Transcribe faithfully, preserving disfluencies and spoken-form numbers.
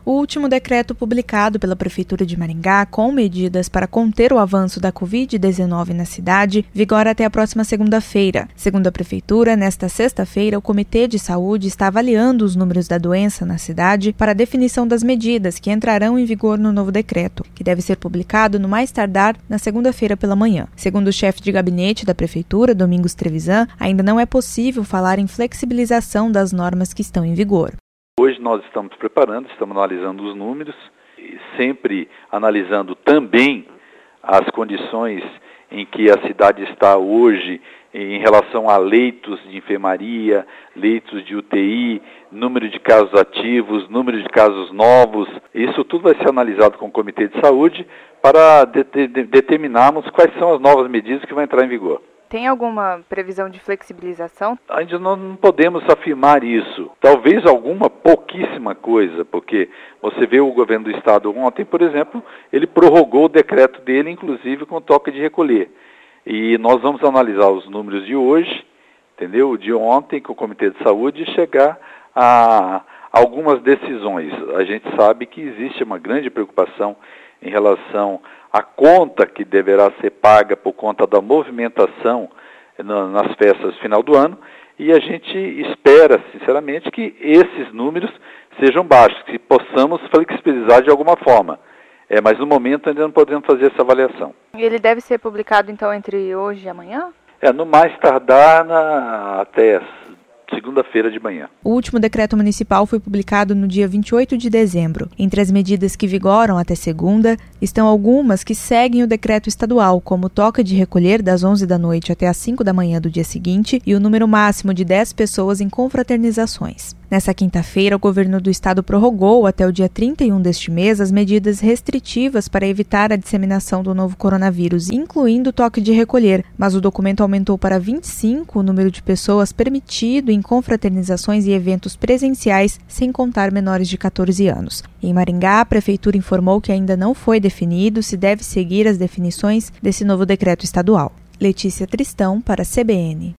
O último decreto publicado pela Prefeitura de Maringá, com medidas para conter o avanço da covid dezenove na cidade, vigora até a próxima segunda-feira. Segundo a Prefeitura, nesta sexta-feira, o Comitê de Saúde está avaliando os números da doença na cidade para a definição das medidas que entrarão em vigor no novo decreto, que deve ser publicado no mais tardar na segunda-feira pela manhã. Segundo o chefe de gabinete da Prefeitura, Domingos Trevisan, ainda não é possível falar em flexibilização das normas que estão em vigor. Hoje nós estamos preparando, estamos analisando os números, sempre analisando também as condições em que a cidade está hoje em relação a leitos de enfermaria, leitos de U T I, número de casos ativos, número de casos novos. Isso tudo vai ser analisado com o Comitê de Saúde para de- de- determinarmos quais são as novas medidas que vão entrar em vigor. Tem alguma previsão de flexibilização? Ainda não, não podemos afirmar isso. Talvez alguma pouquíssima coisa, porque você vê o governo do estado ontem, por exemplo, ele prorrogou o decreto dele, inclusive com toque de recolher. E nós vamos analisar os números de hoje, entendeu? De ontem, com o Comitê de Saúde, e chegar a algumas decisões. A gente sabe que existe uma grande preocupação em relação à conta que deverá ser paga por conta da movimentação nas festas final do ano, e a gente espera, sinceramente, que esses números sejam baixos, que possamos flexibilizar de alguma forma. É, mas no momento ainda não podemos fazer essa avaliação. E ele deve ser publicado, então, entre hoje e amanhã? É, no mais tardar na, até segunda-feira de manhã. O último decreto municipal foi publicado no dia vinte e oito de dezembro. Entre as medidas que vigoram até segunda, estão algumas que seguem o decreto estadual, como o toque de recolher das onze da noite até as cinco da manhã do dia seguinte e o número máximo de dez pessoas em confraternizações. Nessa quinta-feira, o governo do estado prorrogou até o dia trinta e um deste mês as medidas restritivas para evitar a disseminação do novo coronavírus, incluindo o toque de recolher, mas o documento aumentou para vinte e cinco o número de pessoas permitido em confraternizações e eventos presenciais, sem contar menores de catorze anos. Em Maringá, a Prefeitura informou que ainda não foi definido se deve seguir as definições desse novo decreto estadual. Letícia Tristão, para a C B N.